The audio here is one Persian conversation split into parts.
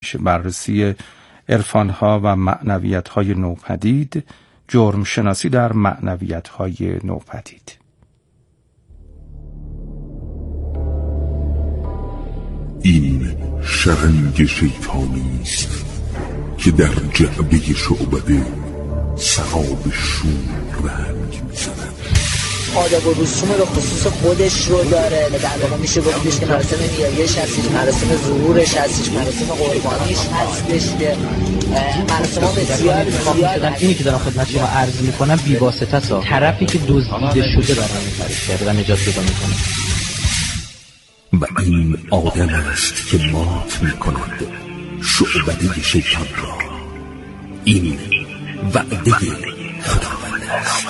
5 بررسی عرفان‌ها و معنویت‌های نوپدید، جرم شناسی در معنویت‌های نوپدید. این شرنگ شیطانی است که در جعبه شعبده سحاب شور رنگ می‌زند. آداب و رسوم به خصوص خودش رو داره. در واقع میشه گفتش که مراسم نیایش هستش، مراسم ظهورش هستش، مراسم قربانیش هستش که مراسم بسیار اینی که دارم خدمت شما عرض میکنم بی‌واسطه است. طرفی که دزدیده شده برام می‌فرسته و نجات پیدا میکنه. و این آدم است که مات می‌کند شعبده شیطان را. این وعده خداوند است.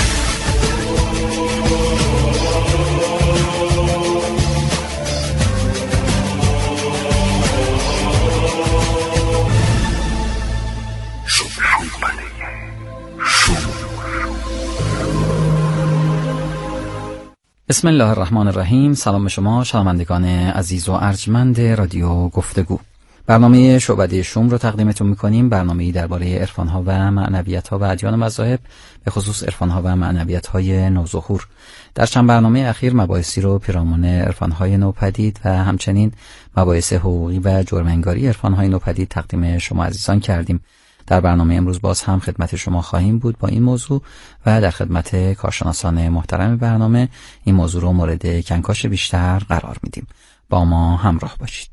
بسم الله الرحمن الرحیم. سلام به شما شنوندگان عزیز و ارجمند رادیو گفتگو. برنامه شعبده شوم رو تقدیمتون میکنیم. برنامه‌ای درباره عرفان‌ها و معنویت‌ها و ادیان و مذاهب، به خصوص عرفان‌ها و معنویت‌های نوظهور. در چند برنامه اخیر مباحثی رو پیرامون عرفان‌های نوپدید و همچنین مباحث حقوقی و جرم‌انگاری عرفان‌های نوپدید تقدیم شما عزیزان کردیم. در برنامه امروز باز هم خدمت شما خواهیم بود با این موضوع و در خدمت کارشناسان محترم برنامه این موضوع رو مورد کنکاش بیشتر قرار میدیم. با ما همراه باشید.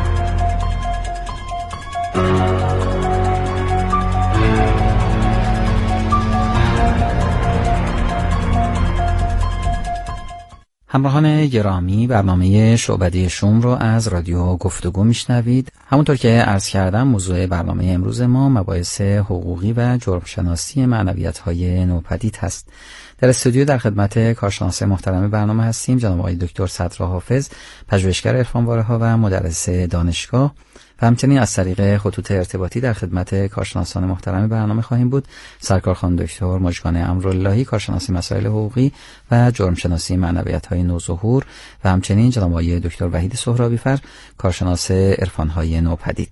همراهان گرامی، برنامه شعبده شوم رو از رادیو گفتگو میشنوید. همونطور که عرض کردم موضوع برنامه امروز ما مباحث حقوقی و جرمشناسی معنویت‌های نوپدید هست. در استودیو در خدمت کارشناس محترم برنامه هستیم، جناب آقای دکتر صدرا حافظ، پژوهشگر عرفانواره‌ها و مدرس دانشگاه، و همچنین از طریق خطوط ارتباطی در خدمت کارشناسان محترم برنامه خواهیم بود. سرکار خانم دکتر مژگان امراللهی، کارشناس مسائل حقوقی و جرمشناسی معنویت‌های نوظهور، و همچنین جناب آقای دکتر وحید سهرابی‌فر، کارشناس عرفان‌های نوپدید.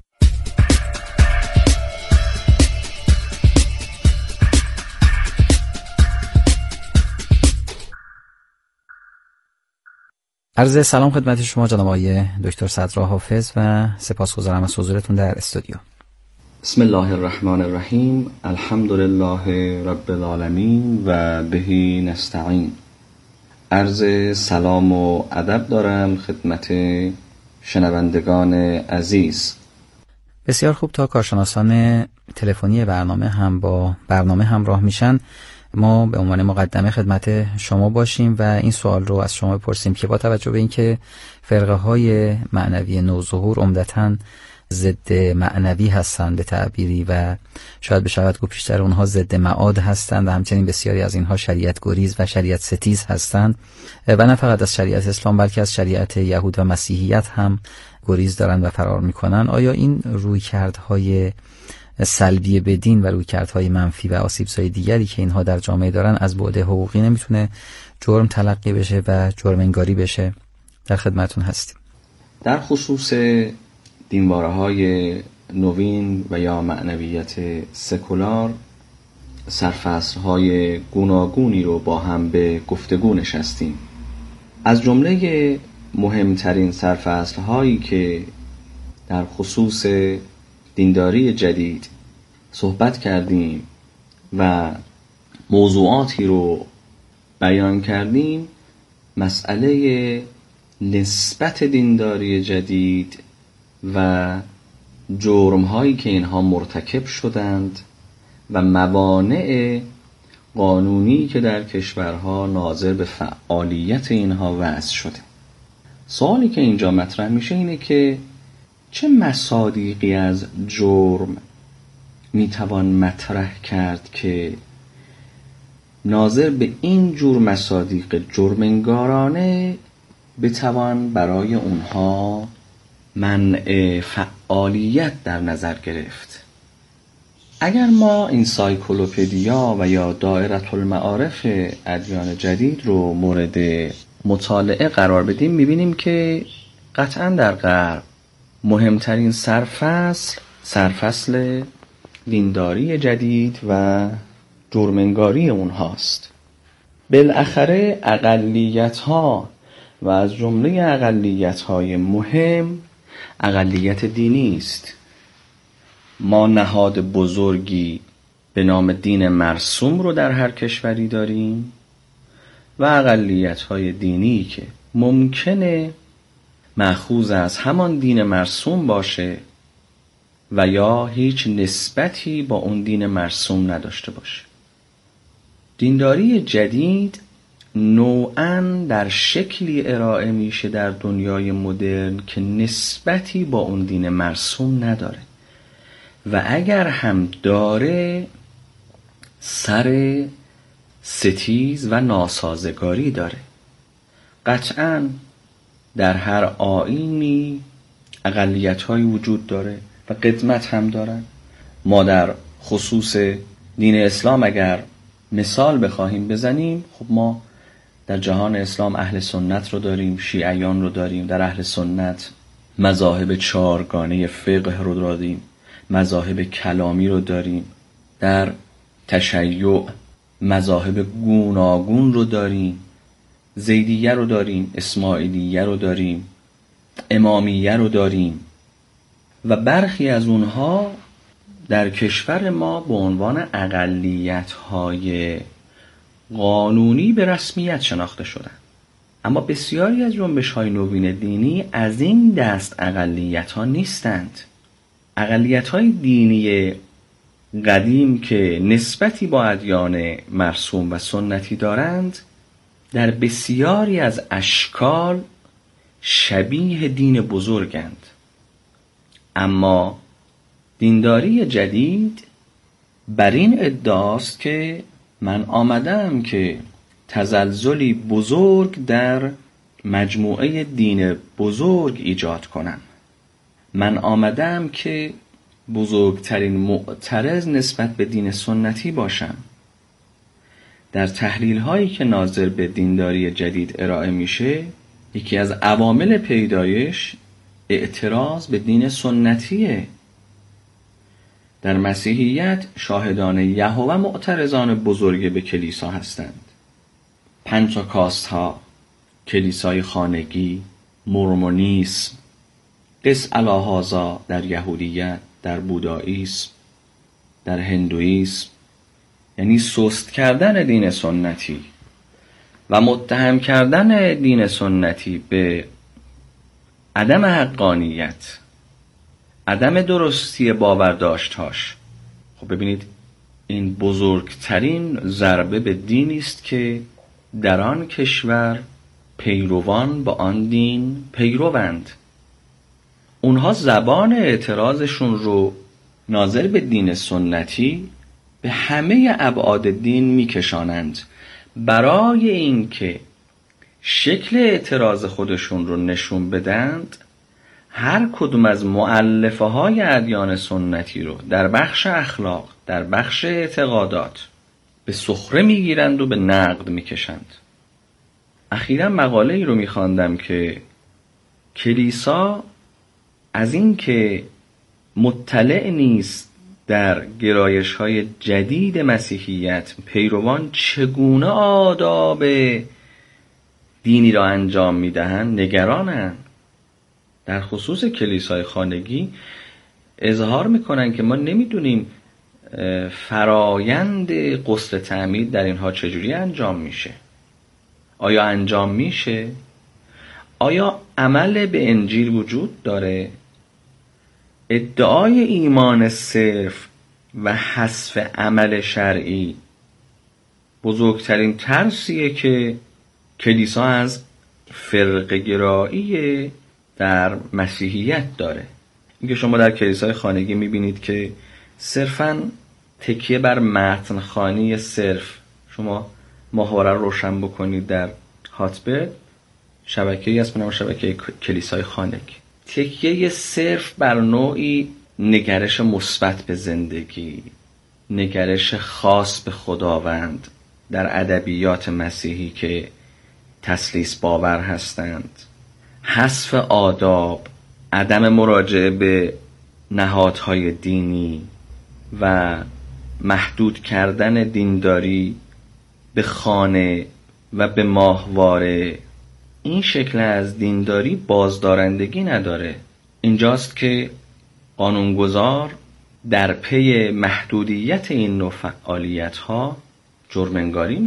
عرض سلام خدمت شما جناب آقای دکتر صدرا حافظ و سپاسگزارم از حضورتون در استودیو. بسم الله الرحمن الرحیم. الحمدلله رب العالمین و بهی نستعین. عرض سلام و ادب دارم خدمت شنوندگان عزیز. بسیار خوب. تا کارشناسان تلفنی برنامه هم با برنامه همراه میشن، ما به عنوان مقدمه خدمت شما باشیم و این سوال رو از شما بپرسیم که با توجه به اینکه فرقه های معنوی نوظهور عمدتاً ضد معنوی هستند به تعبیری و شاید بشود گفت بیشتر اونها ضد معاد هستند و همچنین بسیاری از اینها شریعت گریز و شریعت ستیز هستند و نه فقط از شریعت اسلام بلکه از شریعت یهود و مسیحیت هم گریز دارند و فرار میکنن، آیا این رویکردهای سلبی به دین و رویکردهای منفی و آسیب‌زای دیگری که اینها در جامعه دارن از بعد حقوقی نمیتونه جرم تلقی بشه و جرم انگاری بشه؟ در خدمتون هستیم. در خصوص دینواره‌های نوین و یا معنویت سکولار سرفصل‌های گوناگونی رو با هم به گفتگو نشستیم. از جمله مهمترین سرفصل‌هایی که در خصوص دینداری جدید صحبت کردیم و موضوعاتی رو بیان کردیم، مسئله نسبت دینداری جدید و جرم‌هایی که اینها مرتکب شدند و موانع قانونی که در کشورها ناظر به فعالیت اینها وضع شده. سوالی که اینجا مطرح میشه اینه که چه مصادیقی از جرم میتوان مطرح کرد که ناظر به این جور مصادیق جرم‌انگارانه بتوان برای اونها منع فعالیت در نظر گرفت. اگر ما انسایکلوپدیا و یا دائره المعارف ادیان جدید رو مورد مطالعه قرار بدیم، میبینیم که قطعا در غرب مهمترین سرفصل دینداری جدید و جرم‌انگاری اونهاست. بالاخره اقلیت‌ها و از جمله اقلیت‌های مهم اقلیت دینی است. ما نهاد بزرگی به نام دین مرسوم رو در هر کشوری داریم و اقلیت‌های دینی که ممکنه مأخوذ از همان دین مرسوم باشه و یا هیچ نسبتی با اون دین مرسوم نداشته باشه. دینداری جدید نوعاً در شکلی ارائه میشه در دنیای مدرن که نسبتی با اون دین مرسوم نداره و اگر هم داره سر ستیز و ناسازگاری داره. قطعاً در هر آیینی اقلیت‌هایی وجود داره و قدمت هم دارن. ما در خصوص دین اسلام اگر مثال بخواهیم بزنیم، خب ما در جهان اسلام اهل سنت رو داریم، شیعیان رو داریم. در اهل سنت مذاهب چهارگانه فقه رو داریم، مذاهب کلامی رو داریم. در تشیع مذاهب گوناگون رو داریم، زیدیه رو داریم، اسماعیلیه رو داریم، امامیه رو داریم و برخی از اونها در کشور ما به عنوان اقلیت‌های قانونی به رسمیت شناخته شدن. اما بسیاری از جنبش‌های نوین دینی از این دست اقلیت‌ها نیستند. اقلیت‌های دینی قدیم که نسبتی با ادیان مرسوم و سنتی دارند در بسیاری از اشکال شبیه دین بزرگند. اما دینداری جدید بر این ادعاست که من آمدم که تزلزلی بزرگ در مجموعه دین بزرگ ایجاد کنم. من آمدم که بزرگترین معترض نسبت به دین سنتی باشم. در تحلیل هایی که ناظر به دینداری جدید ارائه میشه، یکی از عوامل پیدایش اعتراض به دین سنتیه. در مسیحیت شاهدان یهوه معترضان بزرگ به کلیسا هستند. پنتاکاست ها، کلیسای خانگی، مورمونیسم، قس الهازا در یهودیت، در بودائیسم، در هندویسم، یعنی سست کردن دین سنتی و متهم کردن دین سنتی به عدم حقانیت، عدم درستی باورداشتهاش. خب ببینید این بزرگترین ضربه به دینی است که در آن کشور پیروان با آن دین پیروند. اونها زبان اعتراضشون رو ناظر به دین سنتی به همه ابعاد دین میکشانند. برای اینکه شکل اعتراض خودشون رو نشون بدند، هر کدوم از مؤلفه های ادیان سنتی رو در بخش اخلاق، در بخش اعتقادات به سخره میگیرند و به نقد میکشند. اخیراً مقاله ای رو میخواندم که کلیسا از این که مطلع نیست در گرایش های جدید مسیحیت پیروان چگونه آداب دینی را انجام میدهند نگرانند. در خصوص کلیسای خانگی اظهار میکنن که ما نمیدونیم فرایند غسل تعمید در اینها چجوری انجام میشه. آیا انجام میشه؟ آیا عمل به انجیل وجود داره؟ ادعای ایمان صرف و حذف عمل شرعی بزرگترین ترسیه که کلیسا از فرقه گرایی در مسیحیت داره. اینکه شما در کلیسای خانگی میبینید که صرفاً تکیه بر متن خوانی صرف، شما ماهواره روشن بکنید در هاتبرد، شبکه‌ای هست به نام شبکه کلیسای خانگی، تکیه صرف بر نوعی نگرش مثبت به زندگی، نگرش خاص به خداوند در ادبیات مسیحی که تثلیث باور هستند، حذف آداب، عدم مراجعه به نهادهای دینی و محدود کردن دینداری به خانه و به ماهواره، این شکل از دینداری بازدارندگی نداره. اینجاست که قانونگذار در پی محدودیت این نوع فعالیت‌ها جرم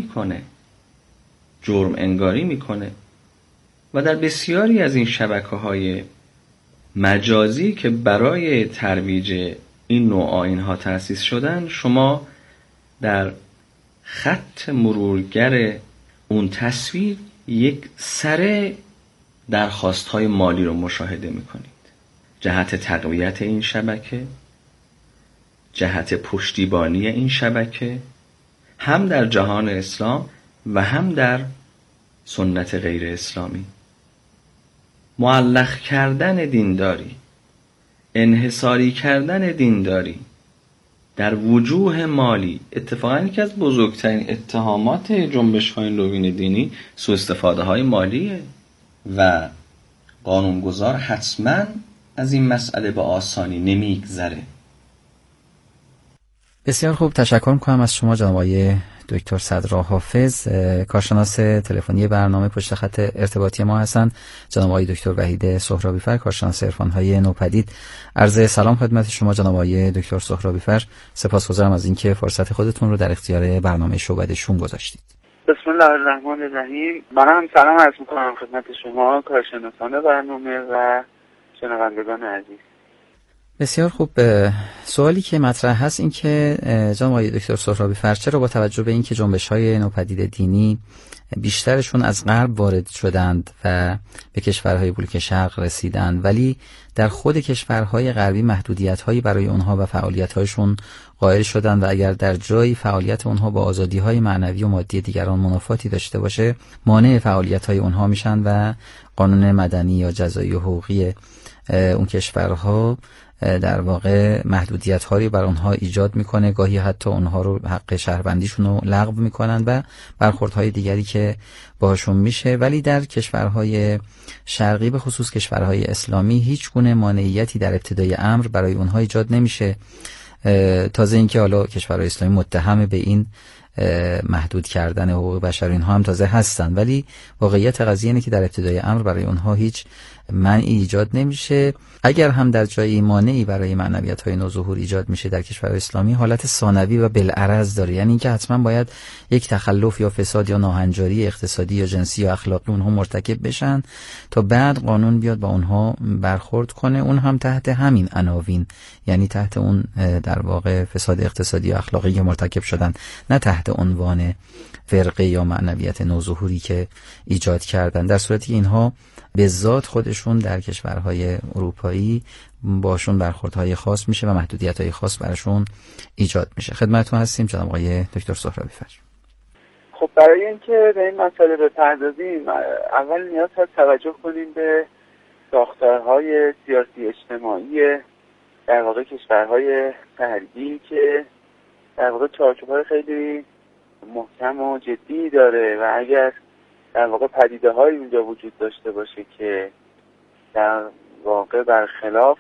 انگاری میکنه و در بسیاری از این شبکه‌های مجازی که برای ترویج این نوع آیین‌ها تأسیس شدن، شما در خط مرورگر اون تصویر یک سره درخواست‌های مالی رو مشاهده می‌کنید. جهت تقویت این شبکه، جهت پشتیبانی این شبکه، هم در جهان اسلام و هم در سنت غیر اسلامی. معلق کردن دینداری، انحصاری کردن دینداری در وجوه مالی، اتفاقاً یکی از بزرگترین اتهامات جنبش‌های نوین دینی سوء استفاده‌های مالیه و قانونگذار حتماً از این مسئله به آسانی نمیگذره. بسیار خوب، تشکر می‌کنم از شما جناب آقای دکتر صدرا حافظ. کارشناس تلفنی برنامه پشت خط ارتباطی ما هستند جناب آقای دکتر وحید سهرابیفر، کارشناس عرفان‌های نوپدید. عرض سلام خدمت شما جناب آقای دکتر سهرابیفر. سپاسگزارم از اینکه فرصت خودتون رو در اختیار برنامه شعبده شوم گذاشتید. بسم الله الرحمن الرحیم. منم سلام عرض می‌کنم خدمت شما کارشناسان برنامه و شنوندگان عزیز. بسیار خوب. سوالی که مطرح هست این که جناب آقای دکتر سهرابیفر، چرا با توجه به اینکه جنبش‌های نوپدید دینی بیشترشون از غرب وارد شدند و به کشورهای بلوک شرق رسیدند، ولی در خود کشورهای غربی محدودیت‌هایی برای اونها و فعالیت‌هایشون قائل شدند و اگر در جایی فعالیت اونها با آزادی‌های معنوی و مادی دیگران منافاتی داشته باشه، مانع فعالیت‌های اونها میشن و قانون مدنی یا جزایی و حقوقی اون کشورها در واقع محدودیت هایی بر اونها ایجاد میکنه، گاهی حتی اونها رو حق شهروندیشون رو لغو میکنن و برخوردهای دیگری که باشون میشه. ولی در کشورهای شرقی به خصوص کشورهای اسلامی هیچ گونه مانعیتی در ابتدای امر برای اونها ایجاد نمیشه. تازه اینکه حالا کشورهای اسلامی متهم به این محدود کردن حقوق بشر اینها هم تازه هستن، ولی واقعیت قضیه اینه که در ابتدای امر برای اونها هیچ منعی ایجاد نمیشه. اگر هم در جایی مانعی برای معنویت‌های نوظهور ایجاد میشه در کشور اسلامی، حالت ثانوی و بالعرض داره، یعنی اینکه حتما باید یک تخلف یا فساد یا ناهنجاری اقتصادی یا جنسی یا اخلاقی اونها مرتکب بشن تا بعد قانون بیاد با اونها برخورد کنه، اون هم تحت همین عناوین، یعنی تحت اون در واقع فساد اقتصادی یا اخلاقی که مرتکب شدن، نه تحت عنوان فرقه یا معنویت نوظهوری که ایجاد کردن، در صورتی که اینها به ذات خودشون در کشورهای اروپایی باشون برخوردهای خاص میشه و محدودیت‌های خاص براشون ایجاد میشه. خدمتتون هستیم جناب آقای دکتر سهرابیفر. خب برای اینکه به این مسئله بپردازیم، اول نیاز هست توجه کنیم به ساختارهای سیاسی اجتماعی در واقع کشورهای غربی که در واقع چارچوب‌های خیلی محکم و جدی داره و اگر در واقع پدیده های اونجا وجود داشته باشه که در واقع برخلاف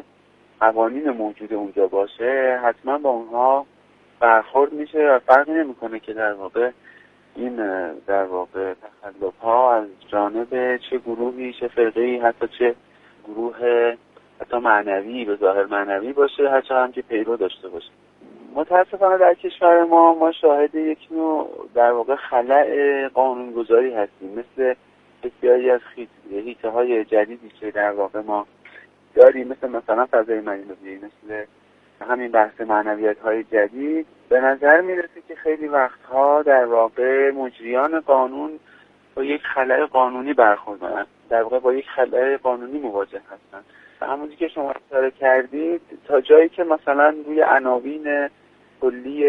قوانین موجود اونجا باشه، حتما با اونها برخورد میشه و فرقی نمیکنه که در واقع این در واقع تخلف ها از جانب چه گروهی، چه فرقه‌ای، حتی چه گروه حتی معنوی به ظاهر معنوی باشه، حتی هم که پیرو داشته باشه. متاسفانه در کشور ما شاهد یک نوع در واقع خلأ قانونگذاری هستیم، مثل بسیاری از حیطه های جدیدی که در واقع ما داریم، مثلا فضای مدنی، مثل همین بحث معنویت های جدید. به نظر میرسه که خیلی وقتها در واقع مجریان قانون با یک خلأ قانونی برخوردارن، در واقع با یک خلأ قانونی مواجه هستن. و همونجوری که شما اشاره کردید، تا جایی که مثلا روی عناوین کلی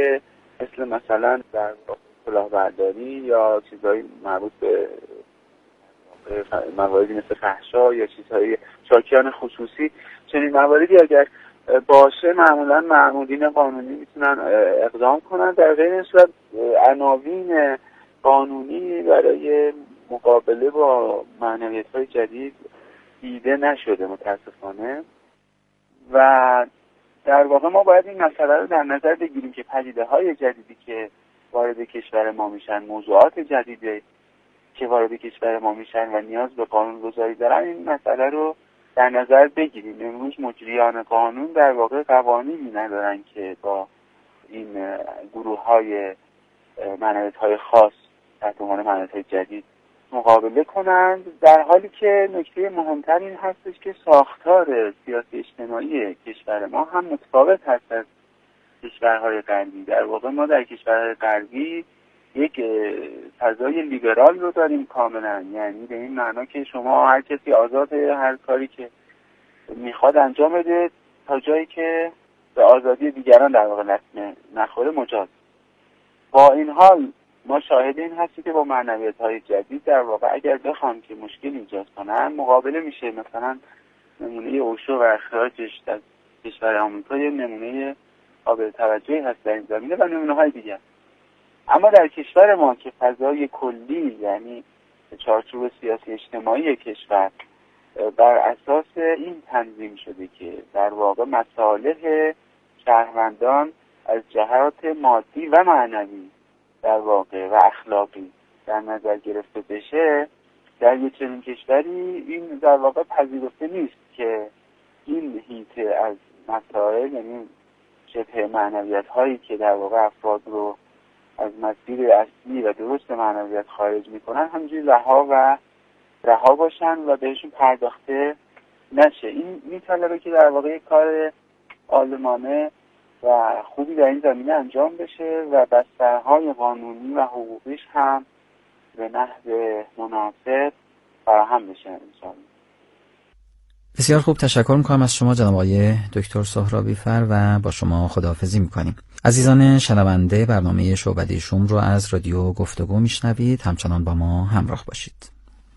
مثلا در کلاهبرداری یا چیزهای مربوط به مواردی مثل فحشا یا چیزهای شاکیان خصوصی، چنین مواردی اگر باشه، معمولا مأمورین قانونی میتونن اقدام کنن. در غیر این صورت عناوین قانونی برای مقابله با معنویت‌های جدید دیده نشده متاسفانه. و در واقع ما باید این مسئله رو در نظر بگیریم که پدیده‌های جدیدی که وارد کشور ما میشن، موضوعات جدیدی که وارد کشور ما میشن و نیاز به قانون‌گذاری دارن، این مسئله رو در نظر بگیریم. امروز مجریان قانون در واقع قوانینی ندارن که با این گروه‌های مناطق‌های خاص تحت عنوان مناطق جدید مقابله کنند، در حالی که نکته مهمتر این هستش که ساختار سیاسی اجتماعی کشور ما هم متفاوت هست از کشورهای غربی. در واقع ما در کشورهای غربی یک فضای لیبرال رو داریم کاملا، یعنی به این معنا که شما هر کسی آزاده هر کاری که میخواد انجام بده تا جایی که به آزادی دیگران در واقع لطمه نخوره مجاز. با این حال ما شاهد این هستیم که با معنویت‌های جدید در واقع اگر بخوام که مشکل ایجاد کنن مقابله میشه. مثلا نمونه اوشو و اخراجش از کشور آمریکا یه نمونه قابل توجهی هست در این زمینه و نمونه‌های دیگر. اما در کشور ما که فضای کلی، یعنی چارچوب سیاسی اجتماعی کشور بر اساس این تنظیم شده که در واقع مصالح شهروندان از جهات مادی و معنوی در واقع و اخلاقی در نظر گرفته بشه، در یک چنین کشوری این در واقع پذیرفته نیست که این هیته از مسائل، یعنی شبه معنویت هایی که در واقع افراد رو از مسیر اصلی و درست معنویت خارج میکنن همینجوری رها باشن و بهشون پرداخته نشه. این میطلبه که در واقع یک کار عالمانه و خوبی در این زمینه انجام بشه و بسترهای قانونی و حقوقیش هم به نحو مناسب فراهم بشه انشاءالله. بسیار خوب، تشکر میکنم از شما جناب آقای دکتر سهرابی فر و با شما خداحافظی میکنیم. عزیزان شنونده، برنامه شعبده شوم رو از رادیو گفتگو میشنوید. همچنان با ما همراه باشید.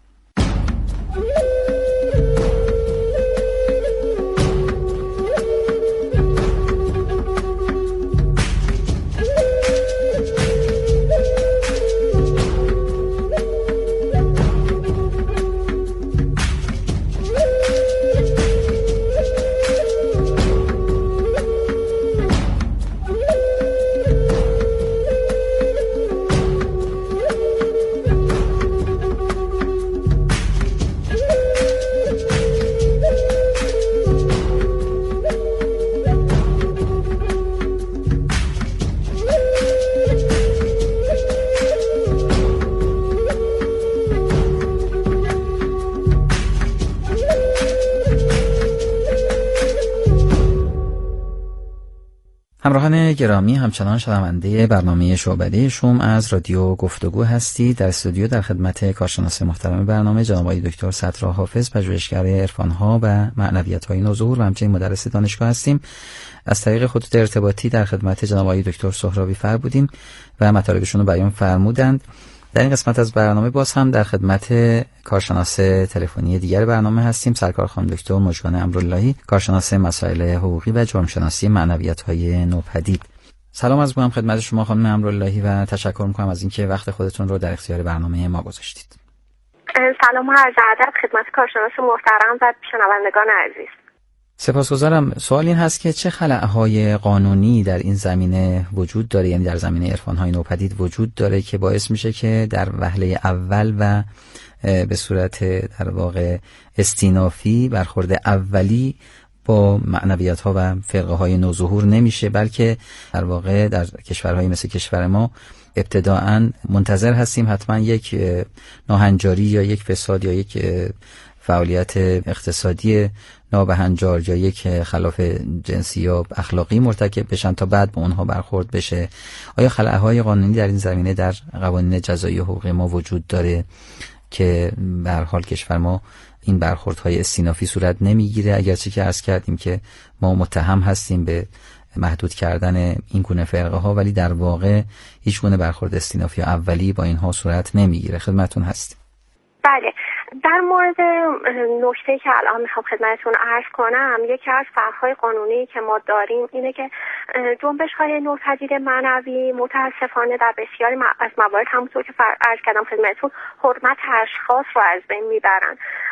همراهان گرامی، همچنان شنونده برنامه شعبده شوم از رادیو گفتگو هستید. در استودیو در خدمت کارشناس محترم برنامه جناب آقای دکتر سطرها حافظ، پژوهشگر عرفان‌ها و معنویت‌های نوظهور و همچنین مدرس دانشگاه هستیم. از طریق خطوط ارتباطی در خدمت جناب آقای دکتر سهرابی فر بودیم و مطالبشون رو بیان فرمودند. در این قسمت از برنامه باز هم در خدمت کارشناس تلفنی دیگر برنامه هستیم، سرکار خانم دکتر مژگان امراللهی، کارشناس مسائل حقوقی و جرم شناسی معنویت‌های نوپدید. سلام از می‌کنم خدمت شما خانم امراللهی و تشکر می‌کنم از اینکه وقت خودتون رو در اختیار برنامه ما گذاشتید. سلام و عرض ادب خدمت کارشناس محترم و شنوندگان عزیز. سپاسگزارم. سوال این هست که چه خلأهای قانونی در این زمینه وجود داره، یعنی در زمینه عرفان‌های نوپدید وجود داره که باعث میشه که در وهله اول و به صورت در واقع استینافی برخورد اولی با معنویت‌ها و فرقه‌های نوظهور نمیشه، بلکه در واقع در کشورهای مثل کشور ما ابتداءً منتظر هستیم حتما یک ناهنجاری یا یک فساد یا یک فعالیت اقتصادی نابهنجار یا یک خلاف جنسی یا اخلاقی مرتکب بشن تا بعد به اونها برخورد بشه. آیا خلأهای قانونی در این زمینه در قوانین جزایی و حقوقی ما وجود داره که به هر حال کشور ما این برخوردهای استینافی صورت نمیگیره، اگرچه که عرض کردیم که ما متهم هستیم به محدود کردن این گونه فرقه ها، ولی در واقع هیچ گونه برخورد استینافی اولی با اینها صورت نمیگیره. خدمتتون هستیم. بله، در مورد نکته که الان میخوام خدمتتون عرض کنم، یکی از فرق‌های قانونی که ما داریم اینه که جنبش‌های نوپدید معنوی متاسفانه در بسیاری از موارد همونطور که عرض کردم خدمتتون حرمت اشخاص رو از بین میبرن.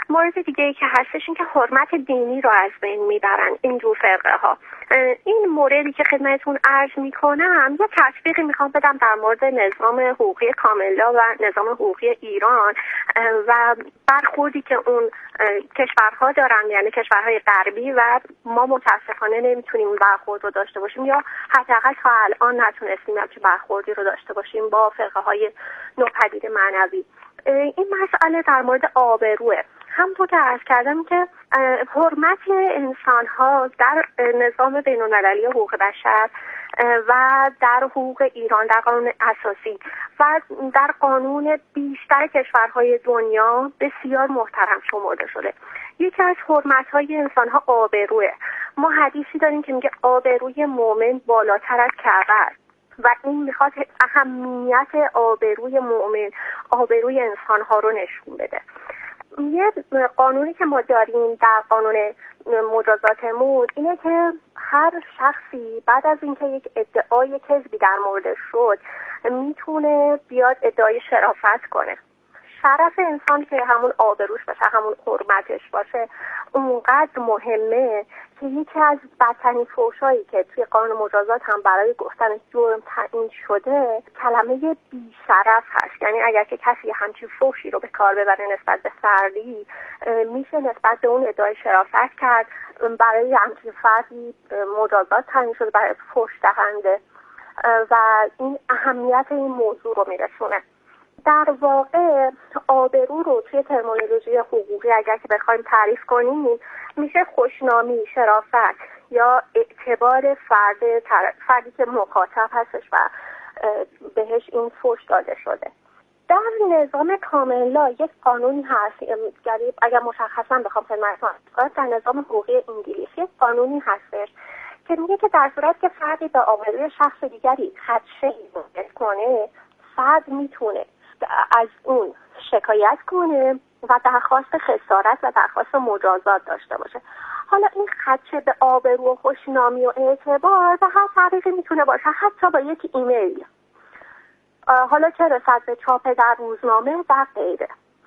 مورد دیگه که هستش این که حرمت دینی رو از بین میبرن این جور فرقه ها. این موردی که خدمتتون عرض میکنم یه تطبیقی میخوام بدم در مورد نظام حقوقی کاملا و نظام حقوقی ایران و برخوردی که اون کشورها دارن، یعنی کشورهای غربی، و ما متاسفانه نمیتونیم اون برخورد رو داشته باشیم یا حداقل تا الان نتونستیم همچین برخوردی رو داشته باشیم با فرقه های نوپدید معنوی. این مسئله در مورد آبروه. همونطور که عرض کردم که حرمت انسان ها در نظام بین‌المللی حقوق بشر و در حقوق ایران، در قانون اساسی و در قانون بیشتر کشورهای دنیا بسیار محترم شمرده شده. یکی از حرمت‌های انسان‌ها آبروه. ما حدیثی داریم که میگه آبروی مؤمن بالاتر از کعبه است و این میخواد اهمیت آبروی مؤمن، آبروی انسان‌ها رو نشون بده. یه قانونی که ما داریم در قانون مجازاتمون اینه که هر شخصی بعد از اینکه یک ادعای کذبی در موردش شد میتونه بیاد ادعای شرافت کنه. شرف انسان که همون آبروش باشه، همون حرمتش باشه، اونقدر مهمه که یکی از بدترین فحشایی که توی قانون مجازات هم برای گفتن جرم تعیین شده کلمه بی‌شرف هست. یعنی اگر که کسی همچین فحشی رو به کار ببره نسبت به فردی، میشه نسبت به اون ادعای شرافت کرد. برای همچین فردی مجازات تعیین شده برای فحش دهنده و این اهمیت این موضوع رو میرسونه. در واقع آبرو رو توی ترمینولوژی حقوقی اگر که بخوایم تعریف کنیم میشه خوشنامی، شرافت یا اعتبار فردی که مخاطب هستش و بهش این فحش داده شده. در نظام کاملا یک قانونی هست، اگر مشخصا بخوام خدمتتون عرض کنم، در نظام حقوقی انگلیس یک قانونی هستش که میگه که در صورت که فردی به آبروی شخص دیگری خدشه‌ای وارد کنه، فرد میتونه از اون شکایت کنه و درخواست خسارت و درخواست مجازات داشته باشه. حالا این خدشه به آبرو و خوشنامی و اعتبار به هر طریقی میتونه باشه، حتی با یک ایمیل، حالا چه رسد به چاپ در روزنامه در غیره.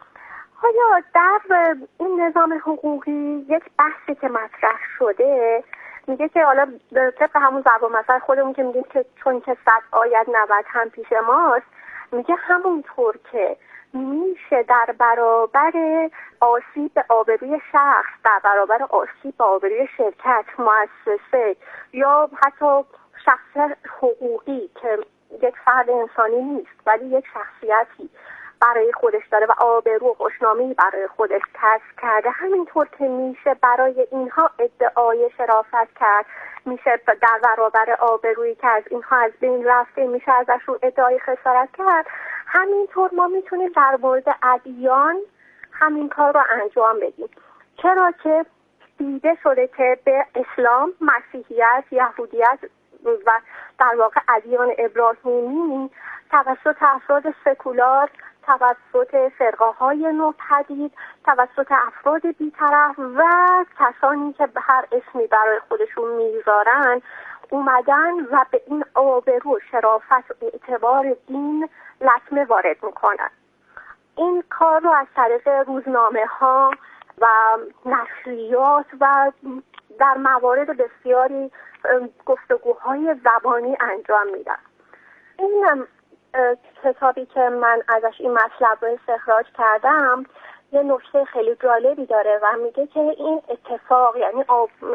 حالا در این نظام حقوقی یک بحثی که مطرح شده میگه که حالا طبق همون ضرب المثل خودمون که میگیم که چون که 100 آید 90 هم پیش ماست، میگه همونطور که میشه در برابر آسیب به آبروی شخص، در برابر آسیب به آبروی شرکت، مؤسسه یا حتی شخص حقوقی که یک فرد انسانی نیست ولی یک شخصیتی برای خودش داره و آبرو و خوشنامی برای خودش کسب کرده، همینطور که میشه برای اینها ادعای شرافت کرد، میشه در برابر آبرویی که از اینها از بین رفته میشه ازشون ادعای خسارت کرد، همینطور ما میتونیم در مورد ادیان همین کار رو انجام بدیم. چرا که دیده شده که به اسلام، مسیحیت، یهودیت و در واقع ادیان ابراهیمی توسط افراد سکولار، توسط فرقه‌های نوپدید، توسط افراد بی‌طرف و کسانی که به هر اسمی برای خودشون میذارن اومدن و به این آبرو، شرافت و اعتبار دین لطمه وارد میکنن. این کار رو از طریق روزنامه‌ها و نشریات و در موارد بسیاری گفتگوهای زبانی انجام میدن. این کتابی که من ازش این مطلب رو استخراج کردم یه نکته خیلی جالبی داره و میگه که این اتفاق، یعنی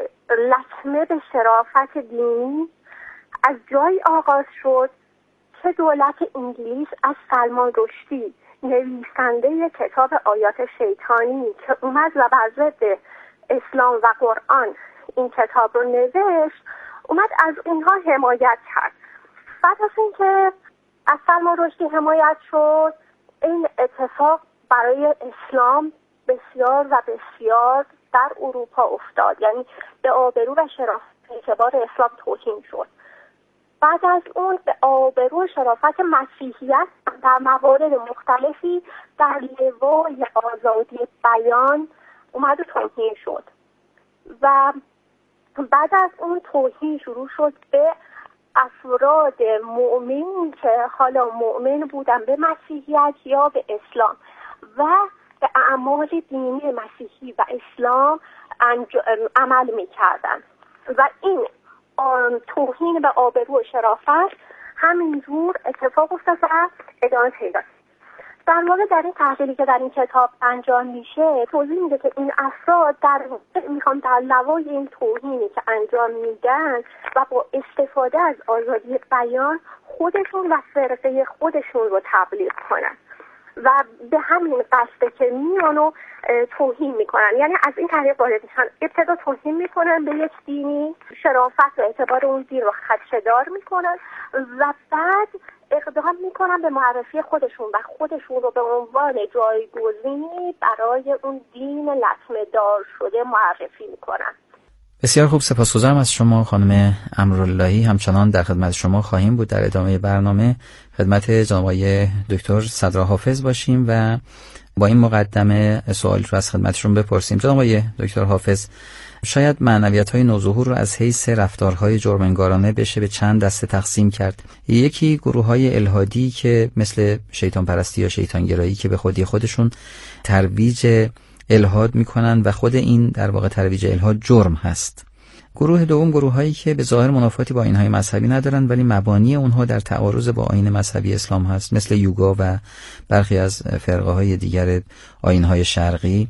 لطمه به شرافت دینی، از جایی آغاز شد که دولت انگلیس از سلمان رشدی، نویسنده کتاب آیات شیطانی که اومد و بر ضد اسلام و قرآن این کتاب رو نوشت، اومد از اونها حمایت کرد. بعد از اینکه از سلمان رشدی حمایت شد، این اتفاق برای اسلام بسیار و بسیار در اروپا افتاد، یعنی به آبرو و شرافت اعتبار اسلام توهین شد. بعد از اون به آبرو و شرافت مسیحیت در موارد مختلفی در لوای آزادی بیان اومد و توهین شد و بعد از اون توهین شروع شد به افراد مؤمن که حالا مؤمن بودن به مسیحیت یا به اسلام و به اعمال دینی مسیحی و اسلام عمل میکردن و این توهین به آبرو و شرافت همینجور اتفاق افتاد و ادامه پیدا کرد. در واقع در این تحلیلی که در این کتاب انجام میشه توضیح میده که این افراد در میخوان در لوای این توهینی که انجام میدن و با استفاده از آزادی بیان خودشون و فرقه خودشون رو تبلیغ کنن و به همین قصده که میان و توهین میکنن. یعنی از این طریق وارد میشن، ابتدا توهین میکنن به یک دینی، شرافت و اعتبار اون دین رو خدشه‌دار میکنن و بعد اقدام میکنن به معرفی خودشون و خودشون رو به عنوان جایگزینی برای اون دین لطمه‌دار شده معرفی میکنن. بسیار خوب، سپاسگزارم از شما خانم امراللهی. همچنان در خدمت شما خواهیم بود در ادامه برنامه. خدمت جناب آقای دکتر صدرا حافظ باشیم و با این مقدمه سوال رو از خدمتشون بپرسیم. جناب آقای دکتر حافظ، شاید معنویت‌های نوظهور رو از حیث رفتارهای جرم‌انگارانه بشه به چند دسته تقسیم کرد. یکی گروه‌های الحادی که مثل شیطان پرستی یا شیطانگرایی که به خودی خودشون ترویج الحاد میکنن و خود این در واقع ترویج الحاد جرم هست. گروه دوم گروهایی که به ظاهر منافاتی با آیین‌های مذهبی ندارن ولی مبانی اونها در تعارض با آیین مذهبی اسلام هست، مثل یوگا و برخی از فرقه‌های دیگر آیین‌های شرقی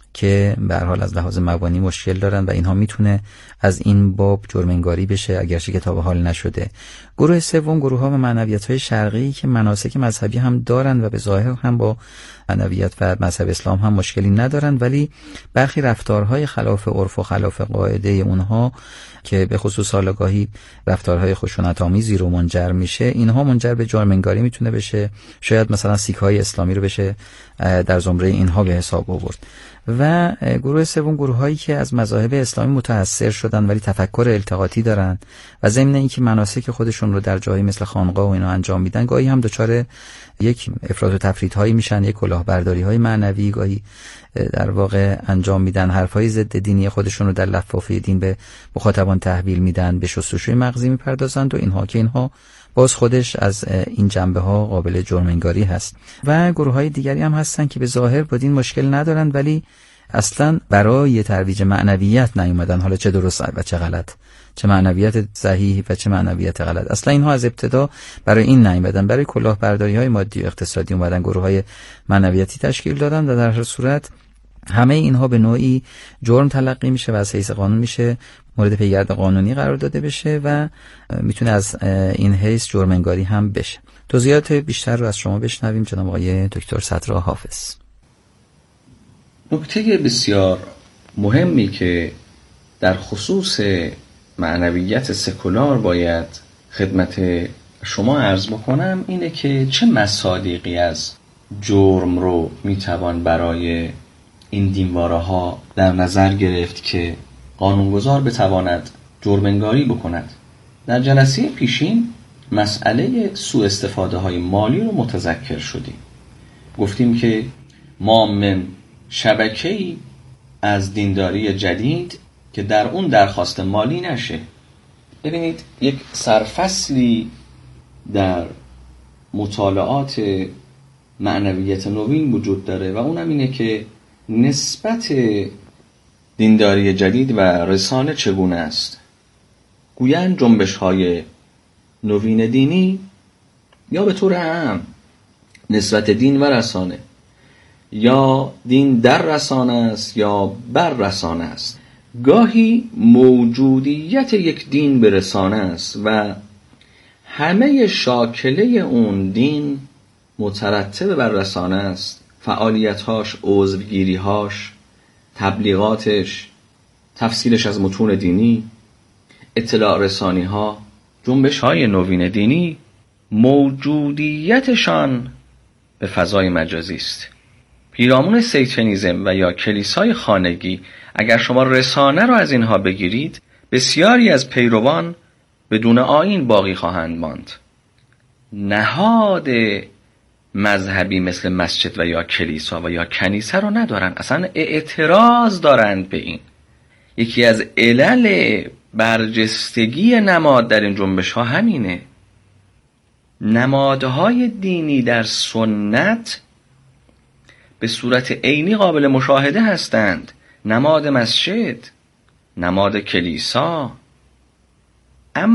که به هر حال از لحاظ مبانی مشکل دارن و اینها میتونه از این باب جرم انگاری بشه اگرچه که تا به حال نشده. گروه سوم گروه‌ها به معنویت‌های شرقی که مناسک مذهبی هم دارن و به ظاهر هم با معنویت و مذهب اسلام هم مشکلی ندارن ولی برخی رفتارهای خلاف عرف و خلاف قاعده اونها که به خصوص حالا گاهی رفتارهای خشونت‌آمیزی رو منجر میشه، اینها منجر به جرم انگاری میتونه بشه. شاید مثلا سیک‌های اسلامی رو بشه در زمره اینها به حساب آورد. و گروه سوم گروهایی که از مذاهب اسلامی متأثر شدن ولی تفکر التقاطی دارن و ضمن اینکه مناسک خودشون رو در جایی مثل خانقاه و اینا انجام میدن، گاهی هم دچار یک افراط و تفریط هایی میشن، یک کلاهبرداری های معنوی گاهی در واقع انجام میدن، حرفای ضد دینی خودشون رو در لفافه دین به مخاطبان تحویل میدن، به شستشوی مغزی میپردازند و اینها که اینها باز خودش از این جنبه ها قابل جرم انگاری هست. و گروه های دیگری هم هستن که به ظاهر با دین مشکل ندارن ولی اصلا برای ترویج معنویت نیومدن، حالا چه درست و چه غلط، چه معنویت صحیح و چه معنویت غلط. اصلا اینها از ابتدا برای این نیومدن، برای کلاهبرداری های مادی و اقتصادی اومدن، گروه های معنویتی تشکیل دادن و در هر صورت همه اینها به نوعی جرم تلقی میشه و از حیث قانون میشه مورد پیگرد قانونی قرار داده بشه و میتونه از این حیث جرم انگاری هم بشه. توضیحات بیشتر رو از شما بشنویم جناب آقای دکتر صدرا حافظ. نکته بسیار مهمی که در خصوص معنویت سکولار باید خدمت شما عرض بکنم اینه که چه مصادیقی از جرم رو میتوان برای این دینواره‌ها در نظر گرفت که قانونگذار بتواند جرم انگاری بکند. در جلسه پیشین مسئله سوء استفاده های مالی رو متذکر شدیم. گفتیم که ما من شبکه‌ای از دینداری جدید که در اون درخواست مالی نشه. ببینید یک سرفصلی در مطالعات معنویت نوین وجود داره و اونم اینه که نسبت دینداری جدید و رسانه چگونه است. گویند جنبش‌های نوین دینی یا به طور عام نسبت دین و رسانه یا دین در رسانه است یا بر رسانه است. گاهی موجودیت یک دین به رسانه است و همه شاکله اون دین مترتب بر رسانه است. فعالیت‌هاش، عضوگیری‌هاش، تبلیغاتش، تفسیرش از متون دینی، اطلاع رسانی‌ها، جنبش‌های نوین دینی موجودیتشان به فضای مجازی است. پیرامون سیتنیزم و یا کلیسای خانگی اگر شما رسانه را از اینها بگیرید، بسیاری از پیروان بدون آیین باقی خواهند ماند. نهاد مذهبی مثل مسجد و یا کلیسا و یا کنیسه رو ندارن، اصلا اعتراض دارند به این. یکی از علل برجستگی نماد در این جنبش ها همینه. نمادهای دینی در سنت به صورت عینی قابل مشاهده هستند. نماد مسجد، نماد کلیسا،